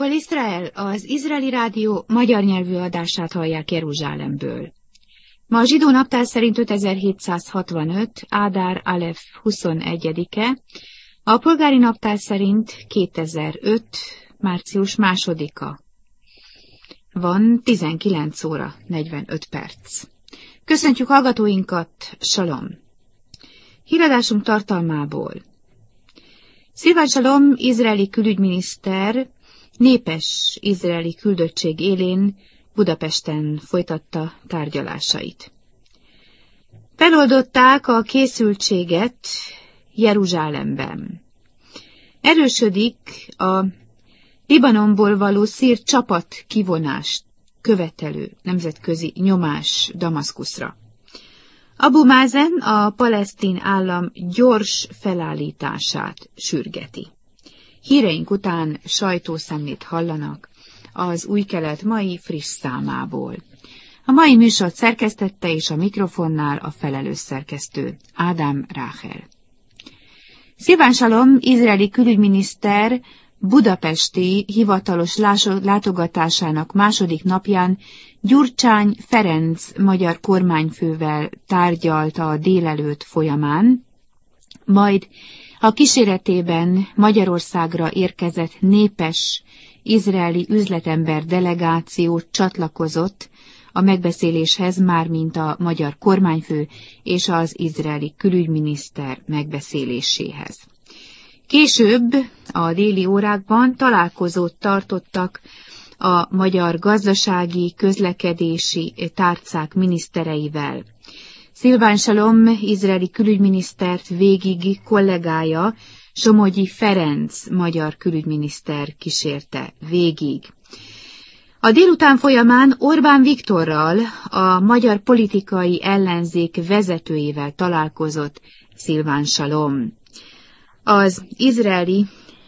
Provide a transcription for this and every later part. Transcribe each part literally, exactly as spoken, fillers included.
Kol Izrael, az izraeli rádió magyar nyelvű adását hallják Jeruzsálemből. Ma a zsidó naptár szerint ötezer-hétszázhatvanöt. Ádár Alef huszonegyedike, a polgári naptár szerint kétezer-öt. március másodika. Van tizenkilenc óra negyvenöt perc. Köszöntjük hallgatóinkat, salom! Híradásunk tartalmából. Szilván Salom, izraeli külügyminiszter, népes izraeli küldöttség élén Budapesten folytatta tárgyalásait. Feloldották a készültséget Jeruzsálemben. Erősödik a Libanonból való szír csapat kivonást követelő nemzetközi nyomás Damaszkuszra. Abu Mázen a palesztin állam gyors felállítását sürgeti. Híreink után sajtószemlét hallanak az Új Kelet mai friss számából. A mai műsort szerkesztette és a mikrofonnál a felelős szerkesztő, Ádám Ráhel. Szilván Salom, izraeli külügyminiszter budapesti hivatalos látogatásának második napján Gyurcsány Ferenc magyar kormányfővel tárgyalt a délelőtt folyamán, majd a kíséretében Magyarországra érkezett népes izraeli üzletember delegáció csatlakozott a megbeszéléshez, mármint a magyar kormányfő és az izraeli külügyminiszter megbeszéléséhez. Később a déli órákban találkozót tartottak a magyar gazdasági, közlekedési tárcák minisztereivel. Szilván Salom, izraeli külügyminisztert végig kollégája, Somogyi Ferenc magyar külügyminiszter kísérte végig. A délután folyamán Orbán Viktorral, a magyar politikai ellenzék vezetőjével találkozott Szilván Salom. Az izraeli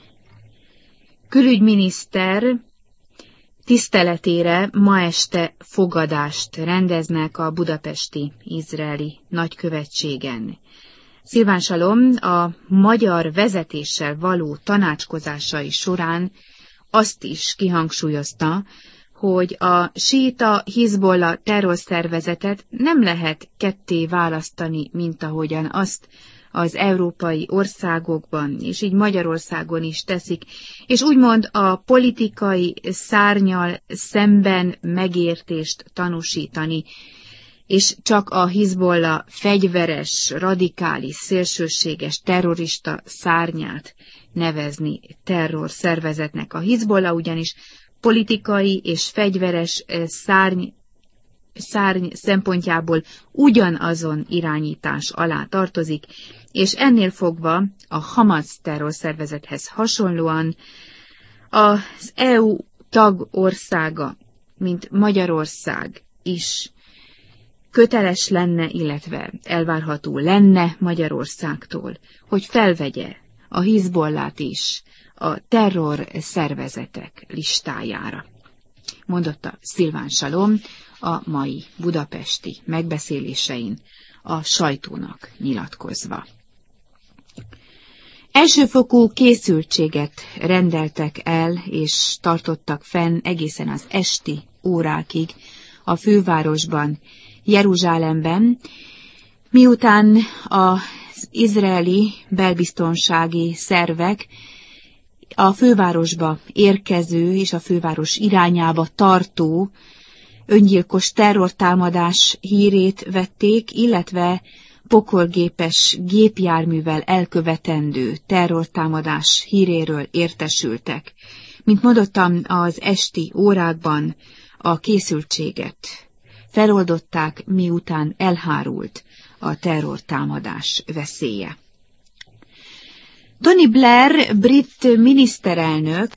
külügyminiszter tiszteletére ma este fogadást rendeznek a budapesti izraeli nagykövetségen. Szilván Salom a magyar vezetéssel való tanácskozásai során azt is kihangsúlyozta, hogy a síita Hizbollah terrorszervezetet nem lehet ketté választani, mint ahogyan azt az európai országokban, és így Magyarországon is teszik, és úgymond a politikai szárnnyal szemben megértést tanúsítani, és csak a Hizbollah fegyveres, radikális, szélsőséges, terrorista szárnyát nevezni terrorszervezetnek. A Hizbollah ugyanis politikai és fegyveres szárny, szárny szempontjából ugyanazon irányítás alá tartozik, és ennél fogva a Hamas terrorszervezethez hasonlóan az é u tagországa, mint Magyarország is köteles lenne, illetve elvárható lenne Magyarországtól, hogy felvegye a Hizbollát is a terror szervezetek listájára, mondotta Szilván Salom a mai budapesti megbeszélésein a sajtónak nyilatkozva. Elsőfokú készültséget rendeltek el és tartottak fenn egészen az esti órákig a fővárosban, Jeruzsálemben, miután az izraeli belbiztonsági szervek a fővárosba érkező és a főváros irányába tartó öngyilkos terrortámadás hírét vették, illetve pokolgépes gépjárművel elkövetendő terrortámadás híréről értesültek. Mint mondottam, az esti órákban a készültséget feloldották, miután elhárult a terrortámadás veszélye. Tony Blair, brit miniszterelnök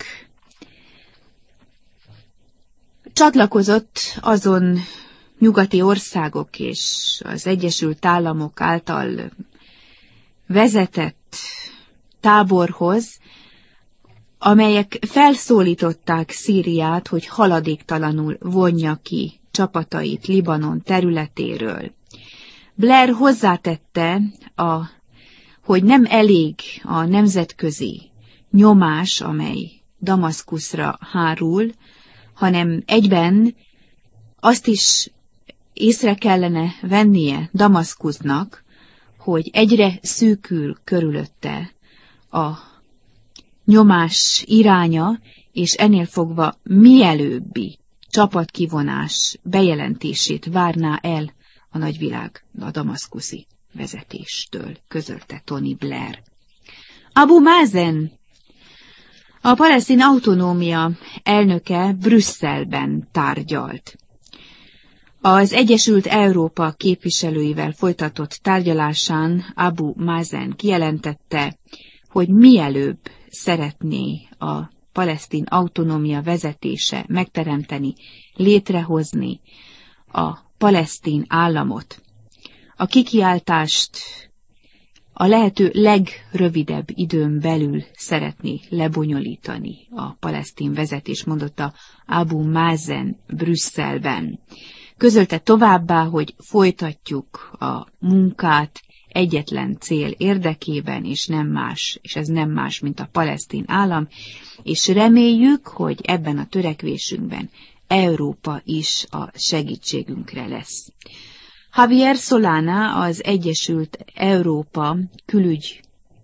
csatlakozott azon nyugati országok és az Egyesült Államok által vezetett táborhoz, amelyek felszólították Szíriát, hogy haladéktalanul vonja ki csapatait Libanon területéről. Blair hozzátette, a, hogy nem elég a nemzetközi nyomás, amely Damaszkuszra hárul, hanem egyben azt is észre kellene vennie Damaszkusznak, hogy egyre szűkül körülötte a nyomás iránya, és ennél fogva mielőbbi csapatkivonás bejelentését várná el a nagyvilág a damaszkuszi vezetéstől, közölte Tony Blair. Abu Mazen, a palesztin autonómia elnöke Brüsszelben tárgyalt. Az Egyesült Európa képviselőivel folytatott tárgyalásán Abu Mazen kijelentette, hogy mielőbb szeretné a palesztin autonómia vezetése megteremteni, létrehozni a palesztin államot. A kikiáltást a lehető legrövidebb időn belül szeretné lebonyolítani a palesztin vezetés, mondotta Abu Mazen Brüsszelben. Közölte továbbá, hogy folytatjuk a munkát egyetlen cél érdekében, és nem más, és ez nem más, mint a palesztin állam, és reméljük, hogy ebben a törekvésünkben Európa is a segítségünkre lesz. Javier Solana, az Egyesült Európa külügyi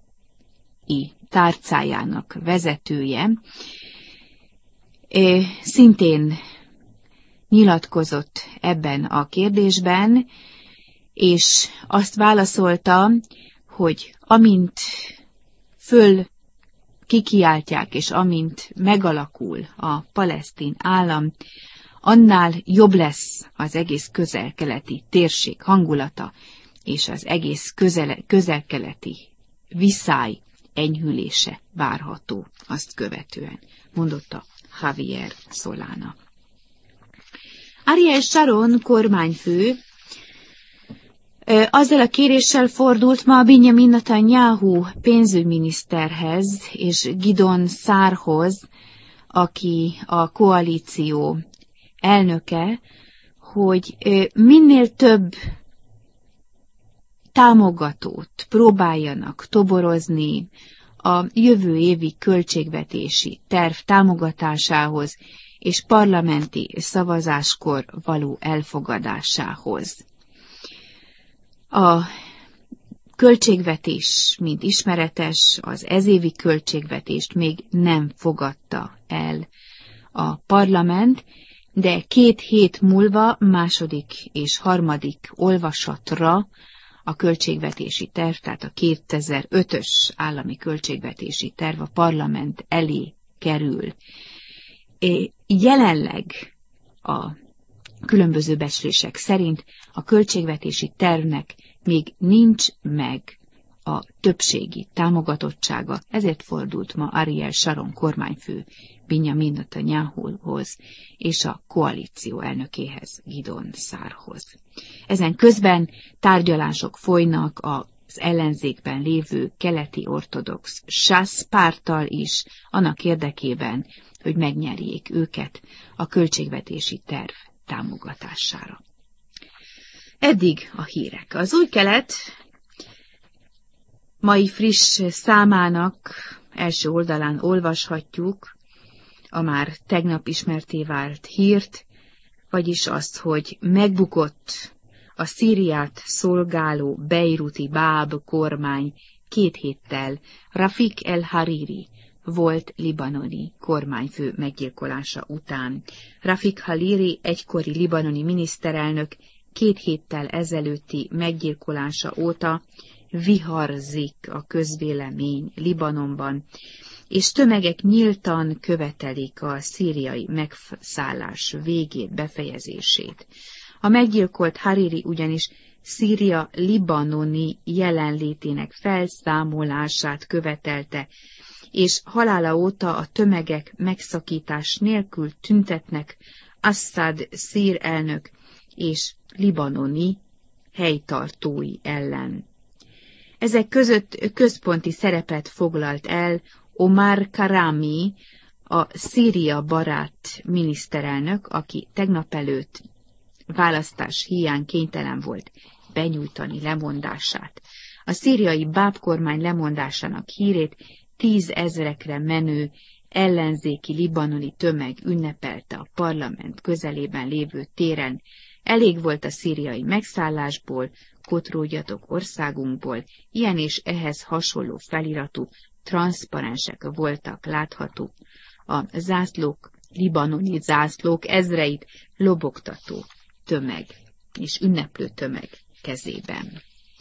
tárcájának vezetője, szintén nyilatkozott ebben a kérdésben, és azt válaszolta, hogy amint föl kikiáltják, és amint megalakul a palesztin állam, annál jobb lesz az egész közel-keleti térség hangulata, és az egész közel-keleti viszály enyhülése várható azt követően, mondotta Javier Solana. Ariel Sharon kormányfő azzal a kéréssel fordult ma Benjamin Netanyahu pénzügyminiszterhez és Gidon Szárhoz, aki a koalíció elnöke, hogy minél több támogatót próbáljanak toborozni a jövő évi költségvetési terv támogatásához és parlamenti szavazáskor való elfogadásához. A költségvetés, mint ismeretes, az ezévi költségvetést még nem fogadta el a parlament, de két hét múlva második és harmadik olvasatra a költségvetési terv, tehát a kétezer-ötös állami költségvetési terv a parlament elé kerül. Jelenleg a különböző becslések szerint a költségvetési tervnek még nincs meg a többségi támogatottsága, ezért fordult ma Ariel Sharon kormányfő Benjamin Netanyahuhoz és a koalíció elnökéhez, Gidon Szárhoz. Ezen közben tárgyalások folynak az ellenzékben lévő keleti ortodox sász párttal is, annak érdekében, hogy megnyerjék őket a költségvetési terv támogatására. Eddig a hírek. Az Új Kelet mai friss számának első oldalán olvashatjuk a már tegnap ismerté vált hírt, vagyis azt, hogy megbukott a Szíriát szolgáló beiruti Báb kormány két héttel Rafik el-Hariri volt libanoni kormányfő meggyilkolása után. Rafik Hariri egykori libanoni miniszterelnök két héttel ezelőtti meggyilkolása óta viharzik a közvélemény Libanonban, és tömegek nyíltan követelik a szíriai megszállás végét, befejezését. A meggyilkolt Hariri ugyanis Szíria libanoni jelenlétének felszámolását követelte, és halála óta a tömegek megszakítás nélkül tüntetnek Assad szír elnök és libanoni helytartói ellen. Ezek között központi szerepet foglalt el Omar Karami, a Szíria barát miniszterelnök, aki tegnap előtt választás hiány kénytelen volt benyújtani lemondását. A szíriai Báb kormány lemondásának hírét tízezrekre menő ellenzéki libanoni tömeg ünnepelte a parlament közelében lévő téren. Elég volt a szíriai megszállásból, kotródjatok országunkból, ilyen és ehhez hasonló feliratú transzparensek voltak láthatók. A zászlók, libanoni zászlók ezreit lobogtató tömeg és ünneplő tömeg kezében.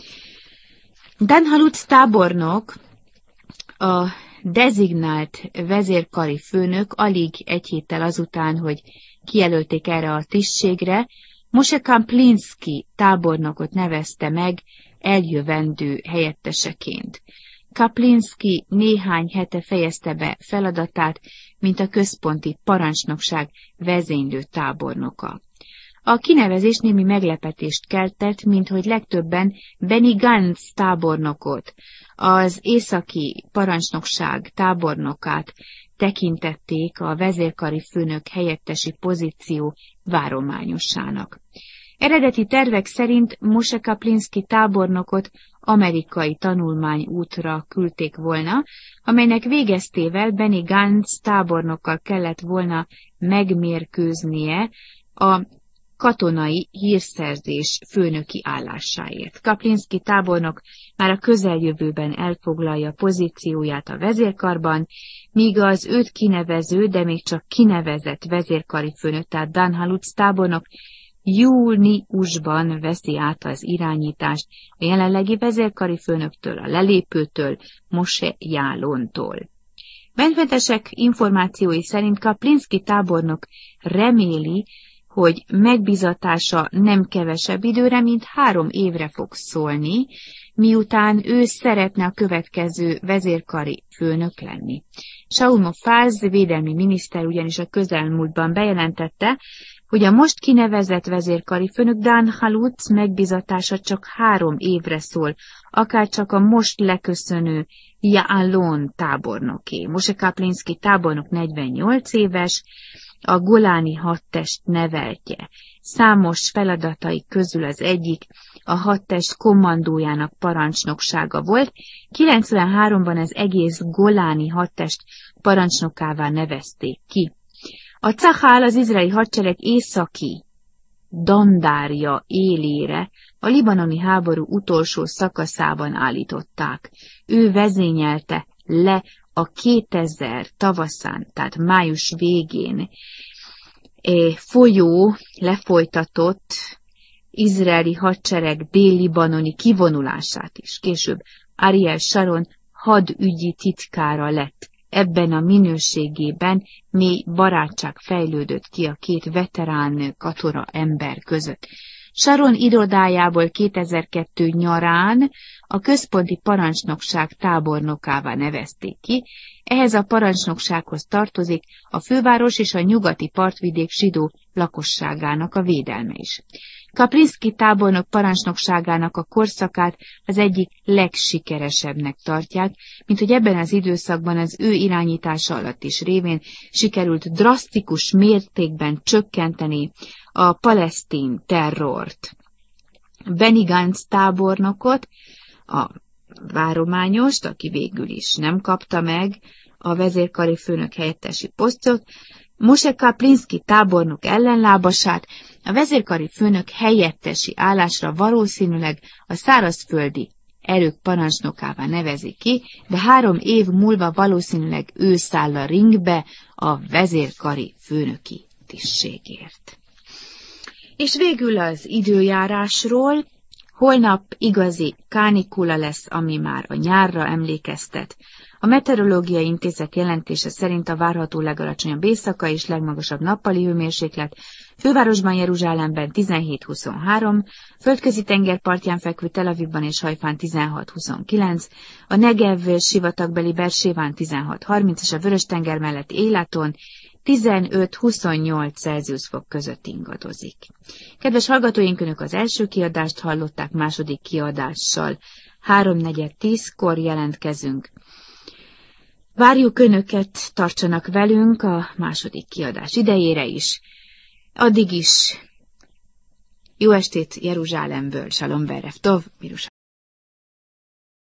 Dan Halutz tábornok, a dezignált vezérkari főnök alig egy héttel azután, hogy kijelölték erre a tisztségre, Moshe Kaplinski tábornokot nevezte meg eljövendő helyetteseként. Kaplinski néhány hete fejezte be feladatát, mint a központi parancsnokság vezénylő tábornoka. A kinevezés némi meglepetést keltett, minthogy legtöbben Benny Gantz tábornokot, az északi parancsnokság tábornokát tekintették a vezérkari főnök helyettesi pozíció várományossának. Eredeti tervek szerint Moshe Kaplinski tábornokot amerikai tanulmányútra küldték volna, amelynek végeztével Benny Gantz tábornokkal kellett volna megmérkőznie a katonai hírszerzés főnöki állásáért. Kaplinski tábornok már a közeljövőben elfoglalja pozícióját a vezérkarban, míg az őt kinevező, de még csak kinevezett vezérkari főnök, tehát Dan Halutz tábornok júniusban veszi át az irányítást a jelenlegi vezérkari főnöktől, a lelépőtől, Moshe Jálontól. Benfentesek információi szerint Kaplinski tábornok reméli, hogy megbízatása nem kevesebb időre, mint három évre fog szólni, miután ő szeretne a következő vezérkari főnök lenni. Shaul Mofaz védelmi miniszter ugyanis a közelmúltban bejelentette, hogy a most kinevezett vezérkari főnök Dan Halutz megbízatása csak három évre szól, akárcsak a most leköszönő Jaalon tábornoké. Moshe Kaplinski tábornok negyvennyolc éves, a Goláni hadtest neveltje. Számos feladatai közül az egyik a hadtest kommandójának parancsnoksága volt, kilencvenháromban az egész Goláni hadtest parancsnokává nevezték ki. A Cahal, az izraeli hadsereg északi dandárja élére a libanoni háború utolsó szakaszában állították. Ő vezényelte le a kétezer tavaszán, tehát május végén folyó lefolytatott izraeli hadsereg dél-libanoni kivonulását is. Később Ariel Sharon hadügyi titkára lett. Ebben a minőségében mély barátság fejlődött ki a két veterán katona ember között. Sharon irodájából kétezer-kettő nyarán a központi parancsnokság tábornokává nevezték ki, ehhez a parancsnoksághoz tartozik a főváros és a nyugati partvidék zsidó lakosságának a védelme is. Kaplinski tábornok parancsnokságának a korszakát az egyik legsikeresebbnek tartják, mint hogy ebben az időszakban az ő irányítása alatt is révén sikerült drasztikus mértékben csökkenteni a palesztin terrort. Benny Gantz tábornokot, a várományost, aki végül is nem kapta meg a vezérkari főnök helyettesi posztot, Moshe Kaplinski tábornok ellenlábasát a vezérkari főnök helyettesi állásra valószínűleg a szárazföldi erők parancsnokává nevezik ki, de három év múlva valószínűleg ő száll a ringbe a vezérkari főnöki tisztségért. És végül az időjárásról. Holnap igazi kánikula lesz, ami már a nyárra emlékeztet. A Meteorológiai Intézet jelentése szerint a várható legalacsonyabb éjszaka és legmagasabb nappali hőmérséklet fővárosban, Jeruzsálemben tizenhét-huszonhárom, földközi tengerpartján fekvő Tel Avivban és Hajfán tizenhat-huszonkilenc, a Negev sivatagbeli Berséván tizenhat-harminc és a Vörös-tenger melletti Élaton tizenöt-huszonnyolc Celsius fok között ingadozik. Kedves hallgatóink, önök az első kiadást hallották, második kiadással háromnegyed tízkor jelentkezünk. Várjuk önöket, tartsanak velünk a második kiadás idejére is. Addig is jó estét Jeruzsálemből, Shalom Berev Tov, Jeruzsálem.